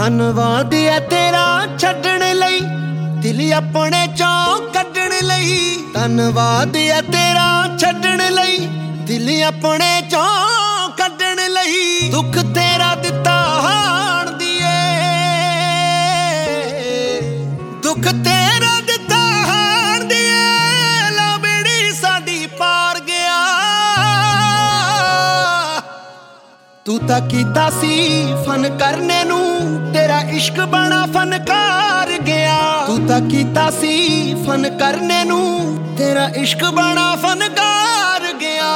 ਧੰਨਵਾਦ ਹੈ ਤੇਰਾ ਛੱਡਣ ਲਈ, ਦਿਲ ਆਪਣੇ ਚੋਂ ਕੱਢਣ ਲਈ। ਧੰਨਵਾਦ ਹੈ ਤੇਰਾ ਛੱਡਣ ਲਈ, ਦਿਲ ਆਪਣੇ ਚੋਂ ਕੱਢਣ ਲਈ। ਦੁੱਖ ਤੇਰਾ ਦਿੱਤਾ ਹਾਣ ਦੀਏ, ਦੁੱਖ ਤੇਰਾ ਦਿੱਤਾ ਹਾਣ ਦੀਏ। ਲਾਬੜੀ ਸਾਡੀ ਪਾਰ ਗਿਆ, ਤੂੰ ਤਾਂ ਕੀਤਾ ਸੀ ਫਨ ਕਰਨੇ ਨੂੰ, ਤੇਰਾ ਇਸ਼ਕ ਬਣਾ ਫਨਕਾਰ ਗਿਆ। ਤੂੰ ਤਾਂ ਕੀਤਾ ਸੀ ਫਨ ਕਰਨੇ ਨੂੰ, ਤੇਰਾ ਇਸ਼ਕ ਬਣਾ ਫਨਕਾਰ ਗਿਆ।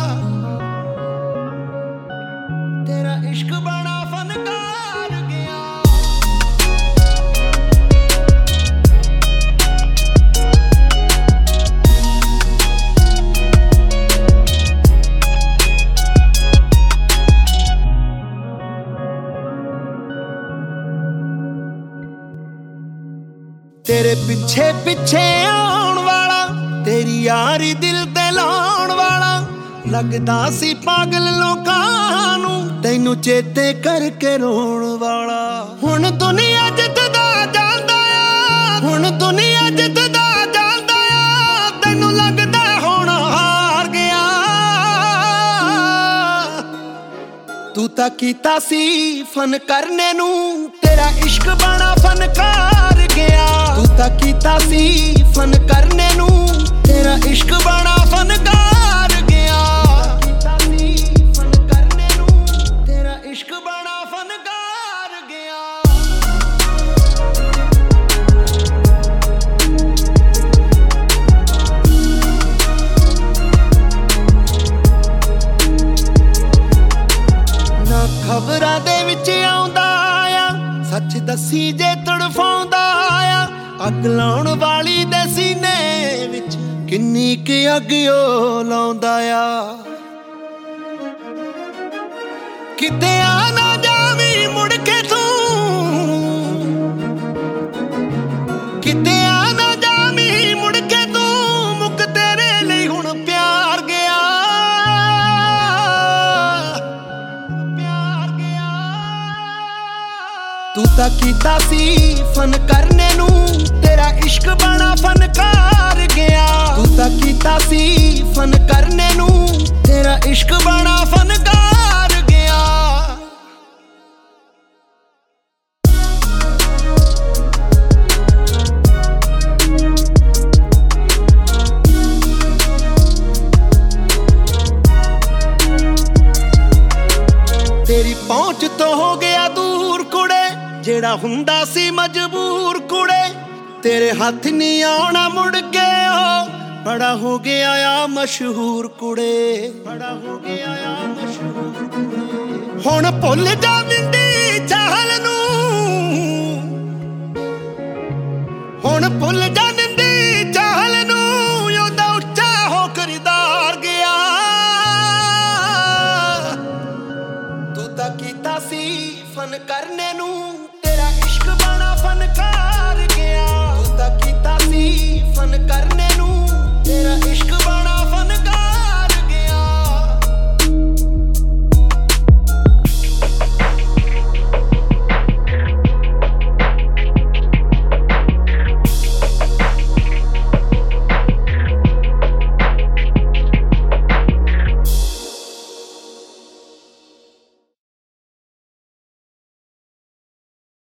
ਤੇਰਾ ਇਸ਼ਕ ਬਣਾ ਫਨਕਾਰ ਗਿਆ। ਤੇਰੇ ਪਿੱਛੇ ਪਿੱਛੇ ਆਉਣ ਵਾਲਾ, ਤੇਰੀ ਯਾਰੀ ਦਿਲ ਤੇ ਲਾਉਣ ਵਾਲਾ। ਲੱਗਦਾ ਸੀ ਪਾਗਲ ਲੋਕਾਂ ਨੂੰ, ਤੈਨੂੰ ਚੇਤੇ ਕਰਕੇ ਰੋਣ ਵਾਲਾ। ਹੁਣ ਦੁਨੀਆ ਜਿੱਤਦਾ ਜਾਂਦਾ ਆ, ਹੁਣ ਦੁਨੀਆ ਜਿੱਤਦਾ ਜਾਂਦਾ ਆ। ਤੈਨੂੰ ਲੱਗਦਾ ਹੁਣ ਹਾਰ ਗਿਆ, ਤੂੰ ਤਾਂ ਕੀਤਾ ਸੀ ਫਨ ਕਰਨੇ ਨੂੰ, ਤੇਰਾ ਇਸ਼ਕ ਬਣਾ ਫਨਕਾਰ ਗਿਆ। ਤੂੰ ਤਾਂ ਕੀਤਾ ਸੀ ਫਨ ਕਰਨੇ ਨੂੰ, ਤੇਰਾ ਇਸ਼ਕ ਬਣਾ ਫਨਕਾਰ ਗਿਆ। ਕੀਤਾ ਸੀ ਫਨ ਕਰਨੇ ਨੂੰ, ਤੇਰਾ ਇਸ਼ਕ ਬਣਾ ਫਨਕਾਰ ਗਿਆ। ਨਾ ਖਬਰਾਂ ਦੇ ਵਿੱਚ ਆਉਂਦਾ ਆ, ਸੱਚ ਦੱਸੀ ਜੇ ਤੜਫਾਉਂਦਾ ਆ। ਅੱਗ ਲਾਉਣ ਵਾਲੀ ਦੇ ਸੀਨੇ ਵਿੱਚ ਕਿੰਨੀ ਕੁ ਅੱਗ ਉਹ ਲਾਉਂਦਾ ਆ। ਕਿਤੇ ਆ ਨਾ ਜਾਵੀਂ ਮੁੜ ਕੇ ਤੂੰ, ਕਿਤੇ ਆ ਨਾ ਜਾਵੀਂ ਮੁੜ ਕੇ ਤੂੰ। ਮੁੱਕ ਤੇਰੇ ਲਈ ਹੁਣ ਪਿਆਰ ਗਿਆ, ਪਿਆਰ ਗਿਆ। ਤੂੰ ਤਾਂ ਕੀਤਾ ਸੀ ਫਨ ਕਰਨੇ ਨੂੰ, ਤੇਰਾ ਇਸ਼ਕ ਬਣਾ ਫਨਕਾਰ ਗਿਆ। ਤੂੰ ਤਾਂ ਕੀਤਾ ਸੀ ਫਨ ਕਰਨੇ ਨੂੰ, ਤੇਰਾ ਇਸ਼ਕ ਬਣਾ ਫਨਕਾਰ ਗਿਆ। ਤੇਰੀ ਪਹੁੰਚ ਤੋਂ ਹੋ ਗਿਆ ਦੂਰ ਕੁੜੇ, ਜਿਹੜਾ ਹੁੰਦਾ ਸੀ ਮਜਬੂਰ ਕੁੜੇ। ਤੇਰੇ ਹੱਥ ਨਹੀਂ ਆਉਣਾ ਮੁੜ ਕੇ ਉਹ, ਬੜਾ ਹੋ ਗਿਆ ਆ ਮਸ਼ਹੂਰ ਕੁੜੇ। ਬੜਾ ਹੋ ਗਿਆ ਆ ਮਸ਼ਹੂਰ ਕੁੜੇ। ਹੁਣ ਭੁੱਲ ਜਾ ਵਿੰਦੀ ਚਾਹਲ ਨੂੰ, ਹੁਣ ਭੁੱਲ ਜਾ